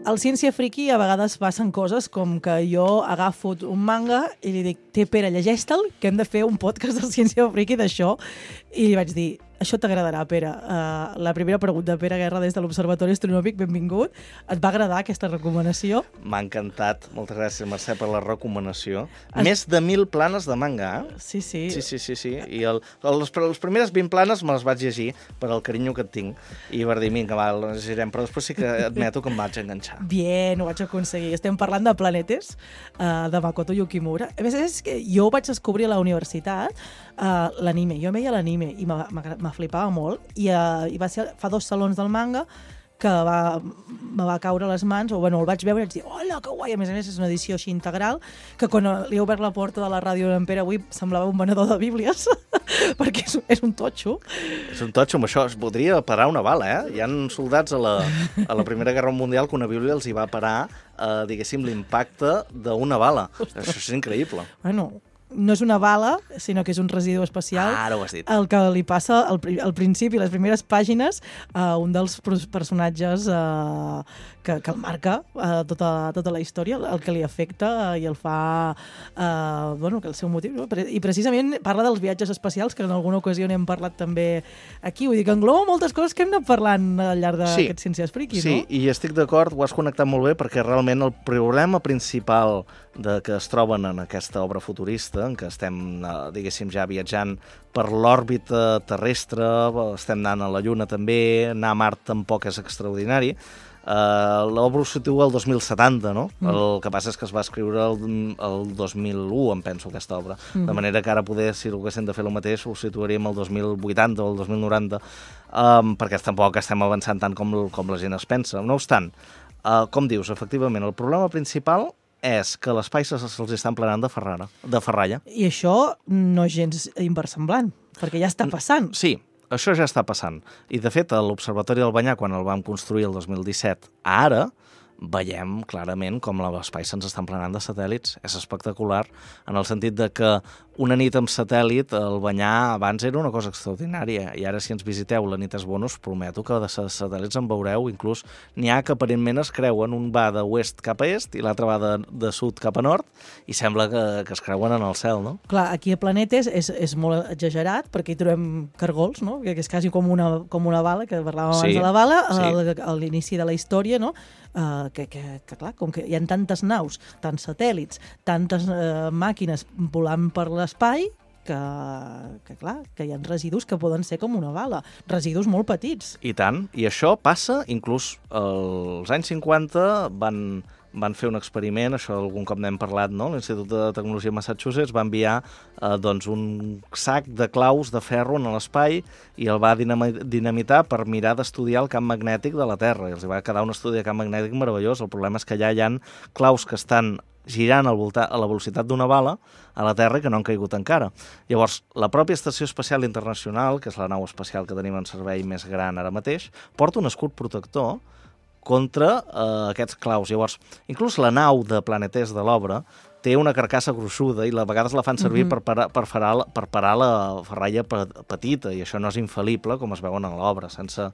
Al Ciència Friki a vegades passen coses com que jo agafo un manga i li dic, Pere, llegeix-te'l, que hem de fer un podcast del Ciència Friki d'això. I li vaig dir, això t'agradarà, Pere. La primera pregunta, Pere Guerra, des de l'Observatori Astronòmic, benvingut. Et va agradar aquesta recomanació? M'ha encantat. Moltes gràcies, Mercè, per la recomanació. Més de 1.000 planes de manga, eh? Sí. Sí. I les primeres 20 planes me les vaig llegir per al carinyo que et tinc. I per dir, vinga, va, les llegirem, però després sí que admeto que em vaig enganxar. Bien, ho vaig aconseguir. Estem parlant de Planetes, de Makoto Yukimura. A més, és que jo vaig descobrir a la universitat l'anime. Jo veia l'anime i me flipava molt. I va ser fa 2 salons del manga que me va caure a les mans, o bueno, el vaig veure i vaig dir, hola, que guai! A més, és una edició així integral, que quan li he obert la porta de la ràdio d'en Pere avui semblava un venedor de bíblies, perquè és un totxo. És un totxo, amb això es podria parar una bala, eh? Hi ha soldats a la Primera Guerra Mundial que una bíblia els hi va parar, diguéssim, l'impacte d'una bala. Això és increïble. Bueno, no és una bala, sinó que és un residu especial. Ara ho has dit. El que li passa al principi, les primeres pàgines, un dels personatges que el marca tota la història, el que li afecta i el fa, que el seu motiu. No? I precisament parla dels viatges espacials, que en alguna ocasió n'hem parlat també aquí. Vull dir que engloba moltes coses que hem anat parlant al llarg d'aquests Ciències Frikis, no? Sí, i estic d'acord, ho has connectat molt bé, perquè realment el problema principal que es troben en aquesta obra futurista, en què estem, diguéssim, ja viatjant per l'òrbita terrestre, estem anant a la Lluna també, anar a Mart tampoc és extraordinari. L'obra ho situa el 2070, no? El que passa és que es va escriure el 2001, em penso, aquesta obra. De manera que ara poder, si haguéssim de fer el mateix, ho situaríem el 2080 o el 2090, perquè tampoc estem avançant tant com la gent es pensa. No obstant, com dius, efectivament, el problema principal és que l'espai se'ls estan planant de ferralla. I això no és gens inversemblant, perquè ja està passant. Sí, això ja està passant. I, de fet, a l'Observatori del Banyà, quan el vam construir el 2017, ara veiem clarament com l'espai se'ns estan planant de satèl·lits. És espectacular, en el sentit de que una nit amb satèl·lit, el Banyà abans era una cosa extraordinària, i ara si ens visiteu la nit és bona, us prometo que de satèl·lits en veureu, inclús n'hi ha que aparentment es creuen, un va d'oest cap a est i l'altre va de sud cap a nord, i sembla que es creuen en el cel, no? Clar, aquí a Planetes és molt exagerat, perquè hi trobem cargols, no? Que és quasi com una bala, que parlàvem abans de la bala, a l'inici de la història, no? Que clar, com que hi ha tantes naus, tants satèl·lits, tantes màquines volant per l'espai, que clar, que hi ha residus que poden ser com una bala, residus molt petits. I tant, i això passa, inclús als anys 50 van fer un experiment, això algun cop n'hem parlat, no? L'Institut de Tecnologia de Massachusetts va enviar un sac de claus de ferro en l'espai i el va dinamitar per mirar d'estudiar el camp magnètic de la Terra. I els va quedar un estudi de camp magnètic meravellós. El problema és que allà hi ha claus que estan girant a la velocitat d'una bala a la Terra i que no han caigut encara. Llavors, la pròpia Estació Espacial Internacional, que és la nau espacial que tenim en servei més gran ara mateix, porta un escut protector contra aquests claus. Llavors, inclús la nau de Planetes de l'obra té una carcassa gruixuda i a vegades la fan servir per parar la ferralla petita, i això no és infal·lible, com es veuen en l'obra, sense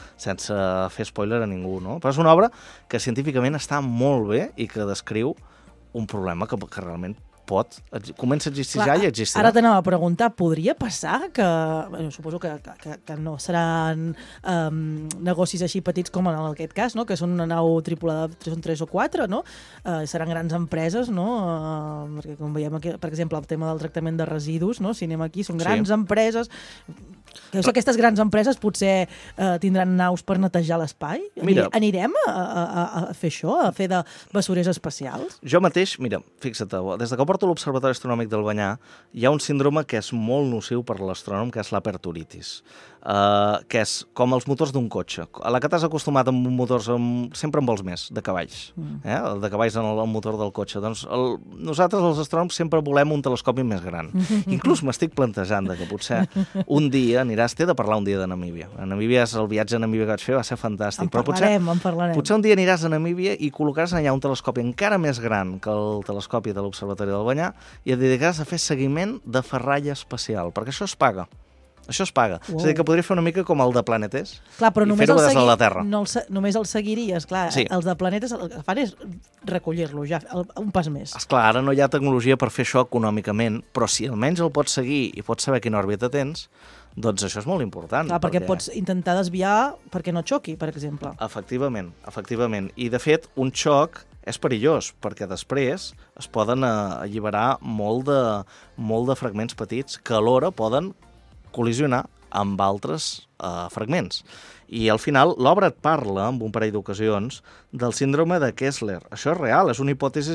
fer spoiler a ningú, no? Però és una obra que científicament està molt bé i que descriu un problema que realment comença a existir ja i existirà. Ara t'anava a preguntar, podria passar que, suposo que no seran negocis així petits com en aquest cas, no? Que són una nau tripulada, són 3 o 4, no? Seran grans empreses, no? Perquè com veiem aquí, per exemple, el tema del tractament de residus, no? Si anem aquí, són grans empreses. Creus que aquestes grans empreses potser tindran naus per netejar l'espai? Anirem a fer això, a fer de basurers espacials? Jo mateix, mira, fixa't, des que porto l'Observatori Astronòmic del Banyà, hi ha un síndrome que és molt nociu per l'astrònom, que és l'aperturitis, que és com els motors d'un cotxe. A la que t'has acostumat amb motors, sempre en vols més, de cavalls. De cavalls en el motor del cotxe. Doncs nosaltres, els astrònoms, sempre volem un telescopi més gran. Inclús m'estic plantejant que potser un dia t'he de parlar un dia de Namíbia. A Namíbia, el viatge a Namíbia que vaig fer va ser fantàstic. En parlarem. Potser un dia aniràs a Namíbia i col·locaràs allà un telescopi encara més gran que el telescopi de l'Observatori del Banyà i et dedicaràs a fer seguiment de ferralla espacial, perquè això es paga. Això es paga. Wow. És a dir, que podria fer una mica com el de Planetes Clar, però i només fer-ho des de la Terra. només el seguiries, clar. Sí. Els de Planetes el que fan és recollir-lo ja, un pas més. Esclar, ara no hi ha tecnologia per fer això econòmicament, però si almenys el pots seguir i pots saber quina òrbita tens, doncs això és molt important. Clar, perquè pots intentar desviar perquè no xoqui, per exemple. Efectivament. I, de fet, un xoc és perillós, perquè després es poden alliberar molt de fragments petits que alhora poden col·lisionar amb altres fragments. I al final l'obra et parla, en un parell d'ocasions, del síndrome de Kessler. Això és real, és una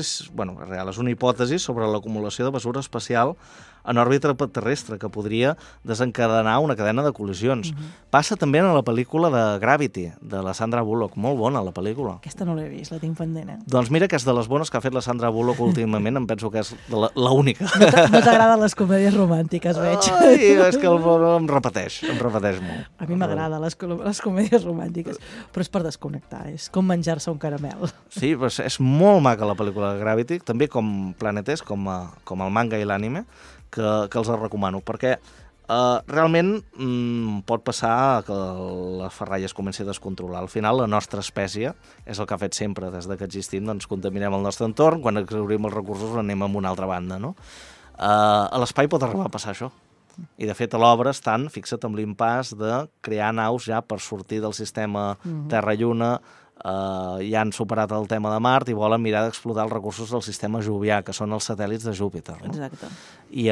hipòtesi sobre l'acumulació de mesura espacial en òrbita terrestre, que podria desencadenar una cadena de col·lisions. Passa també en la pel·lícula de Gravity, de la Sandra Bullock. Molt bona, la pel·lícula. Aquesta no l'he vist, la tinc pendent, Doncs mira que és de les bones que ha fet la Sandra Bullock últimament, em penso que és l'única. No t'agraden les comèdies romàntiques, veig. Ai, és que em repeteix molt. A mi m'agraden les comèdies romàntiques, però és per desconnectar, és com menjar-se un caramel. Sí, però és molt maca la pel·lícula de Gravity, també com Planetes, com el manga i l'anime, que els recomano, perquè realment pot passar que la ferralla es comenci a descontrolar. Al final, la nostra espècie és el que ha fet sempre, des que existim, doncs contaminem el nostre entorn, quan exhaurim els recursos anem a una altra banda, no? A l'espai pot arribar a passar això. I, de fet, a l'obra estan, fixa't, amb l'impàs de crear naus ja per sortir del sistema Terra-Lluna, ja han superat el tema de Mart i volen mirar d'explotar els recursos del sistema jovià, que són els satèl·lits de Júpiter. No? Exacte. I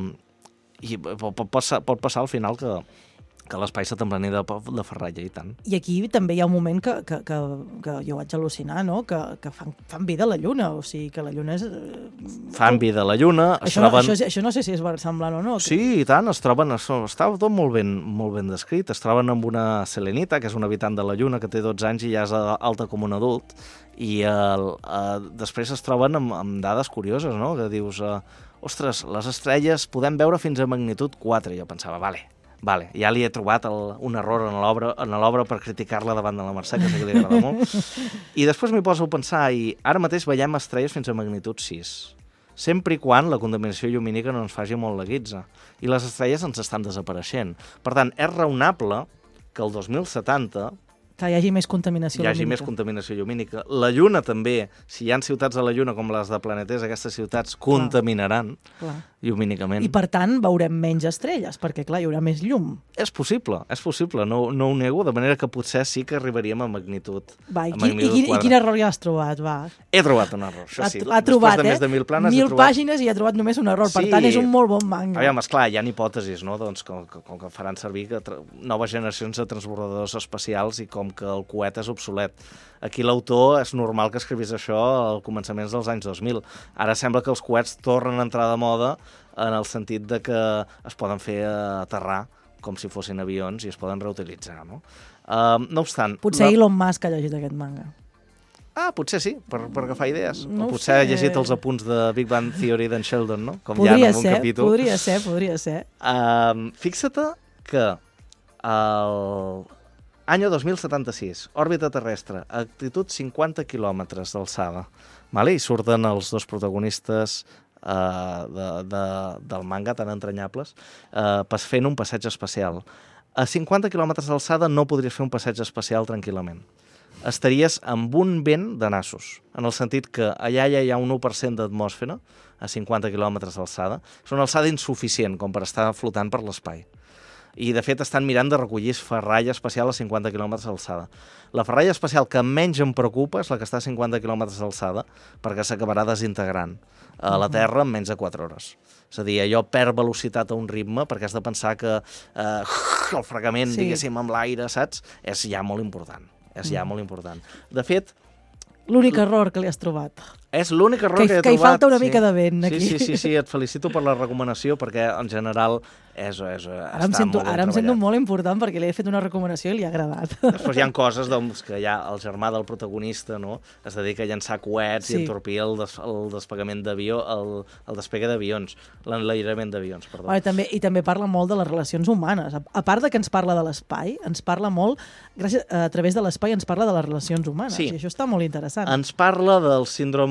pot passar al final que l'espai s'atempleni de ferralla, i tant. I aquí també hi ha un moment que jo vaig al·lucinar, no? Que fan vida a la Lluna, o sigui que la Lluna és... Fan vida a la Lluna, això no sé si és semblant o no. Sí, i tant, està tot molt ben descrit. Es troben amb una selenita, que és un habitant de la Lluna, que té 12 anys i ja és alta com un adult, i després es troben amb dades curioses, no? Que dius, ostres, les estrelles podem veure fins a magnitud 4. I jo pensava, vale, ja li he trobat un error en l'obra per criticar-la davant de la Mercè, que sé que li agrada molt. I després m'hi poso a pensar, i ara mateix veiem estrelles fins a magnitud 6, sempre i quan la contaminació llumínica no ens faci molt la guitza. I les estrelles ens estan desapareixent. Per tant, és raonable que el 2070 que hi hagi més contaminació llumínica. La Lluna també, si hi ha ciutats a la Lluna com les de Planetes, aquestes ciutats contaminaran llumínicament. I per tant veurem menys estrelles, perquè clar, hi haurà més llum. És possible, no ho nego, de manera que potser sí que arribaríem a magnitud. I quin error ja has trobat? He trobat un error, això sí. L'ha trobat, després de més de 1.000 planes, 1.000 pàgines i ha trobat només un error, per tant és un molt bon manga. Aviam, esclar, hi ha hipòtesis, no? Doncs com que faran servir noves generacions de transbordadors espacials i com que el coet és obsolet. Aquí l'autor és normal que escrivís això al començaments dels anys 2000. Ara sembla que els coets tornen a entrar de moda en el sentit de que es poden fer aterrar com si fossin avions i es poden reutilitzar, no? No obstant... Potser Elon Musk ha llegit aquest manga. Potser sí, per agafar idees. O potser ha llegit els apunts de Big Bang Theory d'en Sheldon, no? Com hi ha en algun capítol. Podria ser. Fixa't que Any 2076, òrbita terrestre, altitud 50 quilòmetres d'alçada. I surten els dos protagonistes del manga tan entranyables fent un passeig espacial. A 50 quilòmetres d'alçada no podries fer un passeig espacial tranquil·lament. Estaries amb un vent de nassos, en el sentit que allà ja hi ha un 1% d'atmosfera a 50 quilòmetres d'alçada. És una alçada insuficient com per estar flotant per l'espai. I, de fet, estan mirant de recollir ferralla espacial a 50 quilòmetres d'alçada. La ferralla espacial que menys em preocupa és la que està a 50 quilòmetres d'alçada, perquè s'acabarà desintegrant a la Terra en menys de 4 hores. És a dir, allò perd velocitat a un ritme, perquè has de pensar que el fregament, diguéssim, amb l'aire, saps? És ja molt important. De fet... L'únic error que li has trobat. És l'únic error que he trobat. Que hi falta una mica de vent, aquí. Sí, et felicito per la recomanació, perquè, en general, ara em sento molt important, perquè li he fet una recomanació i li ha agradat. Després hi ha coses que ja el germà del protagonista, no, es dedica a llançar coets i entorpir el despegament d'avió, el despegue d'avions, l'enlairament d'avions, perdó. I també parla molt de les relacions humanes. A part de que ens parla de l'espai, ens parla molt, a través de l'espai ens parla de les relacions humanes, i això està molt interessant. Ens parla del síndrome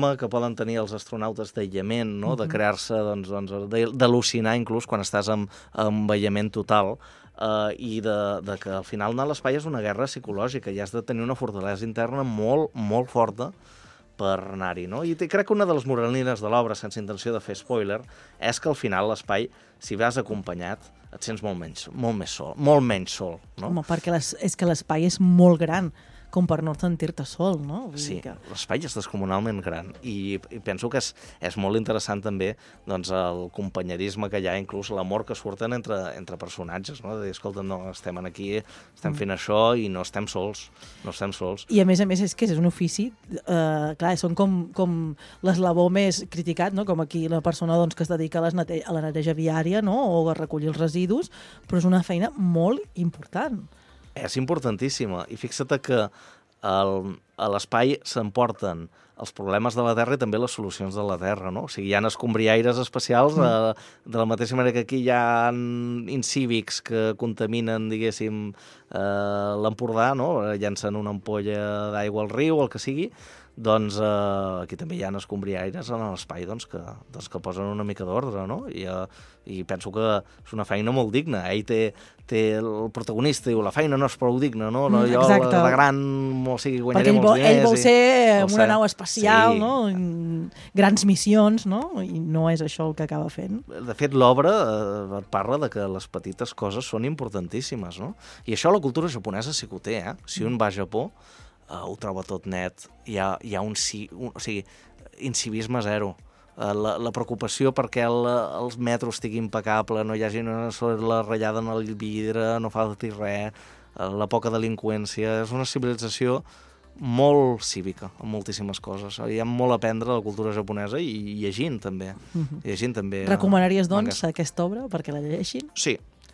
síndrome que poden tenir els astronautes d'aïllament, no? De crear-se, d'al·lucinar inclús quan estàs en aïllament total, i de que al final anar a l'espai és una guerra psicològica i has de tenir una fortalesa interna molt, molt forta per anar-hi, no? I crec que una de les moralines de l'obra, sense intenció de fer spoiler, és que al final l'espai, si vas acompanyat, et sents molt menys sol, no? Home, perquè és que l'espai és molt gran, com per no sentir-te sol, no? Sí, l'espai és descomunalment gran i penso que és molt interessant també doncs, el companyerisme que hi ha, inclús l'amor que surten entre personatges, no? De dir, escolta, no, estem aquí, estem fent això i no estem sols, I a més és que és un ofici, clar, són com l'eslabó més criticat, no? Com aquí la persona doncs, que es dedica a la neteja viària, no? O a recollir els residus, però és una feina molt important. És importantíssima, i fixa't que a l'espai s'emporten els problemes de la Terra i també les solucions de la Terra, no? O sigui, hi ha escombriaires especials, de la mateixa manera que aquí hi ha incívics que contaminen, diguéssim, l'Empordà, no? Llancen una ampolla d'aigua al riu, el que sigui, doncs aquí també hi ha escombriaires en l'espai que posen una mica d'ordre, no? I penso que és una feina molt digna. Ell té el protagonista, diu, la feina no és prou digna, no? Jo, de gran, o sigui, guanyaré molts diners. Ell vol ser una nau espacial, sí. No? Grans missions, no? I no és això el que acaba fent. De fet, l'obra parla de que les petites coses són importantíssimes, no? I això la cultura japonesa sí que ho té, eh? Si un va a Japó, ho troba tot net, hi ha incivisme zero. La preocupació perquè el metro estigui impecable, no hi hagi una sola ratllada en el vidre, no falti res, la poca delinqüència. És una civilització molt cívica, en moltíssimes coses. Hi ha molt a aprendre de la cultura japonesa i llegint també. Recomanaries, doncs, aquesta obra perquè la llegeixin? Sí.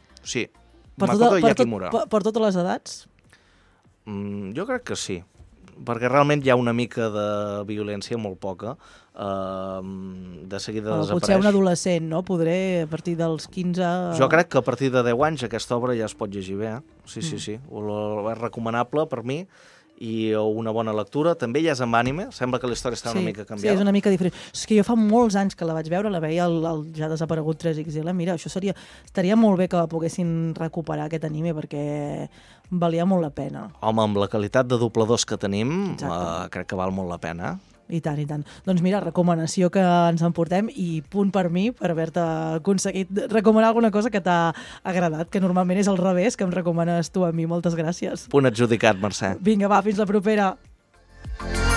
Per totes les edats? Jo crec que sí, perquè realment hi ha una mica de violència, molt poca, de seguida desapareix. Potser un adolescent, no? Podré a partir dels 15... Jo crec que a partir de 10 anys aquesta obra ja es pot llegir bé, Sí. És recomanable per mi, i una bona lectura. També ja és amb ànime, sembla que la història està una mica canviada. Sí, és una mica diferent. És que jo fa molts anys que la vaig veure, la veia el ja desaparegut 3XL. Mira, això estaria molt bé que poguessin recuperar aquest anime, perquè valia molt la pena. Home, amb la qualitat de dobladors que tenim, crec que val molt la pena. I tant, i tant. Doncs mira, recomanació que ens emportem i punt per mi per haver-te aconseguit recomanar alguna cosa que t'ha agradat, que normalment és al revés, que em recomanes tu a mi. Moltes gràcies. Punt adjudicat, Mercè. Vinga, va, fins la propera.